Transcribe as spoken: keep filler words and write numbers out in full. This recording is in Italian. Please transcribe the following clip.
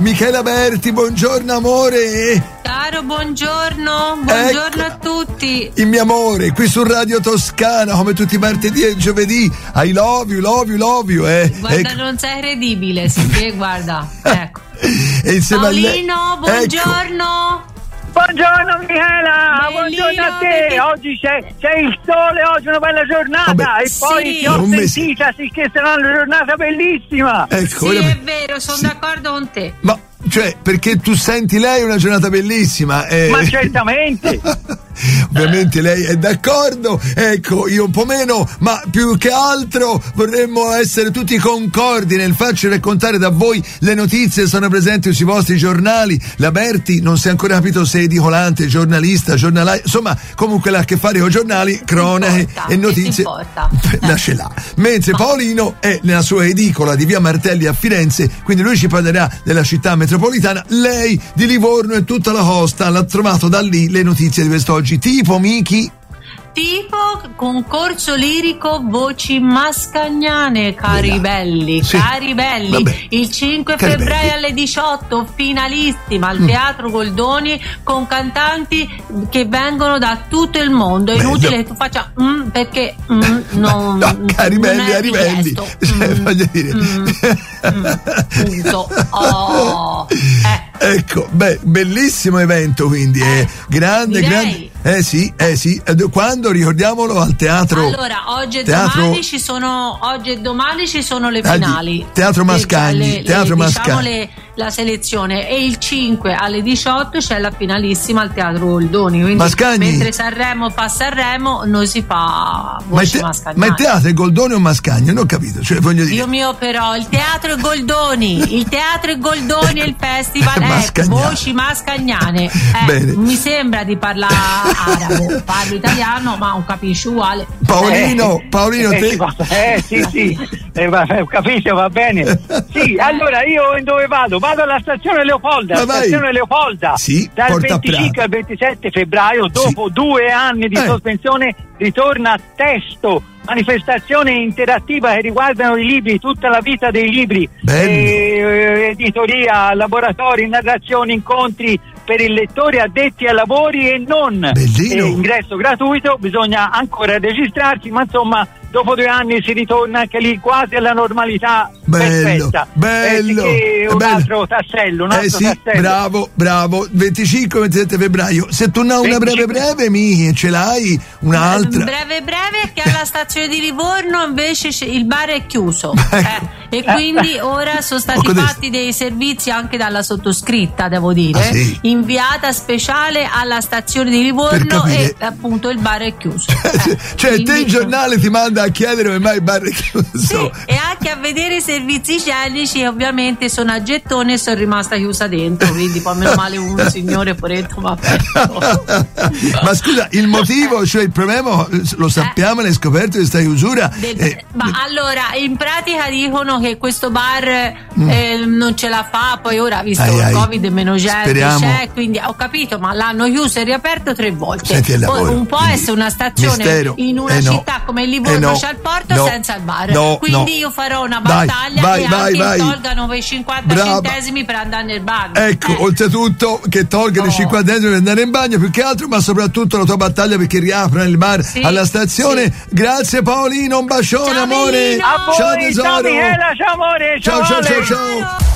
Michela Berti, buongiorno amore. Caro, buongiorno, buongiorno ecco, a tutti. Il mio amore, qui su Radio Toscana, come tutti i martedì e giovedì. I love you, love you, love you. Eh. Guarda, ecco. Non sei credibile, sì, che guarda, ecco. E Paolino, buongiorno. Ecco. Buongiorno Michela, Bellino, buongiorno a te. perché... Oggi c'è, c'è il sole, oggi è una bella giornata. Vabbè, e poi sì. ti ho Un sentita, mese. sì che sarà una giornata bellissima. Ecco, Sì, ora... è vero, sono sì. d'accordo con te. Ma cioè, perché tu senti lei una giornata bellissima. Eh... Ma certamente. Ovviamente lei è d'accordo, ecco, io un po' meno, ma più che altro vorremmo essere tutti concordi nel farci raccontare da voi le notizie che sono presenti sui vostri giornali. La Berti non si è ancora capito se è edicolante, giornalista, giornalaio, insomma comunque l'ha a che fare con giornali, cronache e notizie. La ce l'ha. Mentre Paolino è nella sua edicola di via Martelli a Firenze, quindi lui ci parlerà della città metropolitana, lei di Livorno e tutta la costa. L'ha trovato da lì le notizie di quest'oggi. Tipo, Miki? Tipo concorso lirico Voci Mascagnane, cari Bella. belli, Sì. cari belli. Vabbè. Il cinque Cari febbraio belli. alle diciotto, finalissima al Mm. Teatro Goldoni con cantanti che vengono da tutto il mondo. È Bello. inutile che tu faccia mm, perché mm, non, No, cari non belli, è cari belli. richiesto. Cioè, Mm, voglio dire. mm, mm, punto. Oh, eh. Ecco, beh, bellissimo evento, quindi è grande, direi. grande. Eh sì, eh sì. Quando, ricordiamolo, al teatro. Allora, oggi e teatro... domani ci sono oggi e domani ci sono le Ah, finali. Teatro Mascagni, Le- le- Teatro diciamo Mascagni. le- la selezione, e il cinque alle diciotto c'è la finalissima al Teatro Goldoni. Quindi Mascagni. mentre Sanremo fa Sanremo, noi si fa Ma il, Voci te- Mascagnane. ma il teatro è Goldoni o Mascagni? Non ho capito, cioè voglio dire. Dio mio, però il Teatro è Goldoni, il Teatro è Goldoni e il festival è Mascagnane. Voci Mascagnane. Eh, Bene. mi sembra di parlare arabo, parlo italiano, ma non capisci uguale. Paolino, Eh, Paolino, eh, te. si fa- eh sì sì, eh, va- ho capito, va bene. Sì, allora io dove vado? Vado alla stazione Leopolda, Ma vai. stazione Leopolda. Sì, dal Porta venticinque Prato. al ventisette febbraio, dopo due anni di Eh. sospensione, ritorna Testo, manifestazione interattiva che riguardano i libri, tutta la vita dei libri, Bello. eh, editoria, laboratori, narrazioni, incontri per il lettore, addetti ai lavori e non. Bellino. Eh, ingresso gratuito, bisogna ancora registrarsi, ma insomma dopo due anni si ritorna anche lì quasi alla normalità. Bello, perfetta. bello. Eh, un Bello. altro tassello, un altro Eh sì, tassello. bravo, bravo. venticinque ventisette febbraio. Se tu non hai una breve venticinque breve, mi ce l'hai un'altra. Breve breve, che alla stazione di Livorno invece c'è- il bar è chiuso, Ecco. eh, e quindi ora sono stati Poco fatti dei servizi anche dalla sottoscritta, devo dire, Ah, sì? inviata speciale alla stazione di Per Livorno, capire. e appunto il bar è chiuso. Cioè, Eh, cioè te quindi- il giornale ti manda a chiedere come mai il bar è Sì, chiuso. e anche a vedere i servizi igienici, e ovviamente sono a gettone e sono rimasta chiusa dentro, quindi poi meno male un signore poretto mi ha aperto. Ma scusa, il motivo, cioè il problema lo sappiamo, l'hai scoperto questa chiusura. Del- Eh, ma allora, in pratica dicono che questo bar Mm. eh, non ce la fa, poi ora visto Ai, il ai. Covid meno gente Speriamo. c'è, quindi ho capito, ma l'hanno chiuso e riaperto tre volte. Senti, al Poi lavoro, un po' quindi, essere una stazione mistero. in una Eh, no. città come Livorno, Eh, no. c'è il porto No. senza il bar, No, quindi no. io farò una Dai, battaglia vai, e vai, anche vai. tolgano quei cinquanta Brava. centesimi per andare nel bagno. Ecco, Eh. oltretutto che tolgano i No. cinquantesimi per andare in bagno, più che altro, ma soprattutto la tua battaglia perché riaprano il bar Sì, alla stazione. sì. Grazie Paolino, un bacione Ciao, amore. Melino. A voi, Ciao ciao tesoro. Michela, ciao amore, Ciao ciao Ale. ciao ciao.